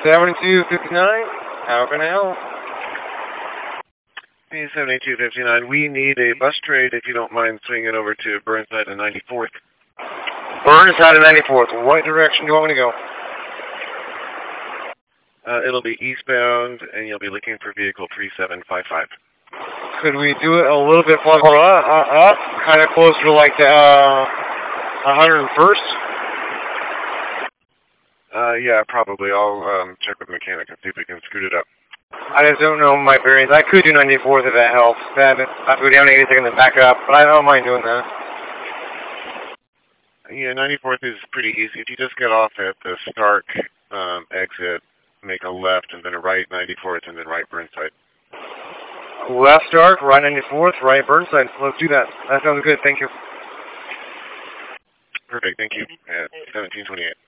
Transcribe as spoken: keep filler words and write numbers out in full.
seventy-two fifty-nine, how can I help? P seventy-two fifty-nine, we need a bus trade if you don't mind swinging over to Burnside and ninety-fourth. Burnside and ninety-fourth, what direction do you want me to go? Uh, it'll be eastbound, and you'll be looking for vehicle three seven five five. Could we do it a little bit farther up, uh, up kind of closer to like the uh, one hundred first? Uh, yeah, probably. I'll um, check with the mechanic and see if we can scoot it up. I just don't know my bearings. I could do ninety-fourth if that helps. That, I go down eighty-second and back up, but I don't mind doing that. Yeah, ninety-fourth is pretty easy. If you just get off at the Stark um, exit, make a left and then a right ninety-fourth and then right Burnside. Left Stark, right ninety-fourth, right Burnside. Let's do that. That sounds good. Thank you. Perfect. Thank you. At seventeen twenty-eight.